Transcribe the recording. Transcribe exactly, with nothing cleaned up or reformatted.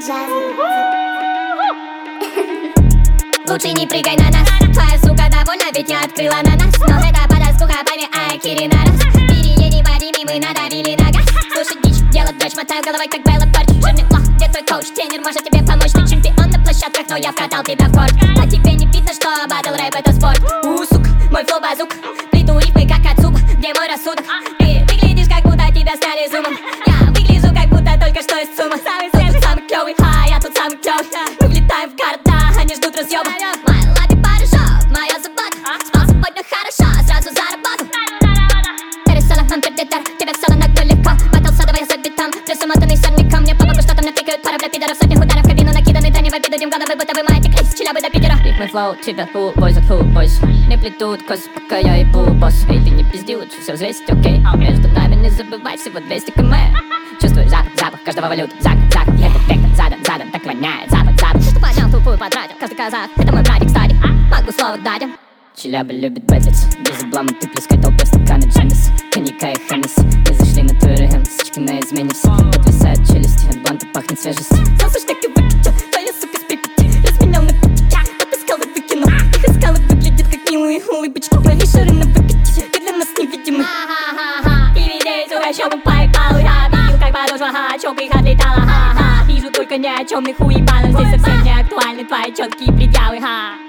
Лучше не прыгай на нас. Твоя сука довольна, ведь я открыла на нас. Но это подоскуха, пойми, ай, Кири на раз. Переедем по Риме, мы надавили на газ. Слушать дичь, делать дочь, мотаю головой, как Белла Порч. Жирный лох, где твой коуч? Тренер может тебе помочь. Ты чемпион на площадках, но я вкатал тебя в корт. А тебе не видно, что батл рэп это спорт. У, сука, мой флоу базук. Плиту рифмы, как от зуба. Где мой рассудок? Ты выглядишь, как будто тебя сняли зумом. Я выгляжу, как будто только что из сумма. Самый свежий, самый клёвый, ха, я тут самый клёвый. Мы влетаем в города, они ждут разъёба. Моя лаби парашют, моя забота. Спал сегодня хорошо, сразу заработал. Пересолах нам пердетер, тебя в салон нагнул легко. Батл садовая за битом, плюс умотанный сорняком. Мне по боку, что там натыкают пара для пидоров. Сотни ударов в кабину накиданы, да не в обиду. Дим головы, будто вы маятник, из Челябы до Питера. Ритмы флоу, тебя фу, бойз от фу, бойз. Не плетут косы, пока я ебу, босс. Эй, ты не пизди, лучше все взвесить, окей. Между нами не забывай, всего двести километров. Чувствую запах, запах каждого валют. Зак, зак, это вектор, задан, задан, так воняет. Запад, запад, что поднял, тупую потратил. Каждый казах, это мой братик, кстати. Могу слово дать им. Челяба любит бэтлиться. Без облама ты плескай толпе в стаканы Дженнис. Коньяка и Хеннесси. Мы зашли на Туэрэм, сучки на измене все. Подвисают челюсти, от бланта пахнет свежестью. Солнце так и выкатил, твоя сука с Припяти. Разменял на пикете, потаскал и выкинул. Их искал и выглядит как милые улыбочки. Твои шары на выкате, ты для нас невидимы. Ха-ха-ха-ха, и видей, сука, щёпом поебал. Я видел, как подошва, ха, чёлка их отлетала, ха-ха. Вижу только ни о чём, их уебанов. Здесь совсем не актуальны твои чёткие предъявы, ха.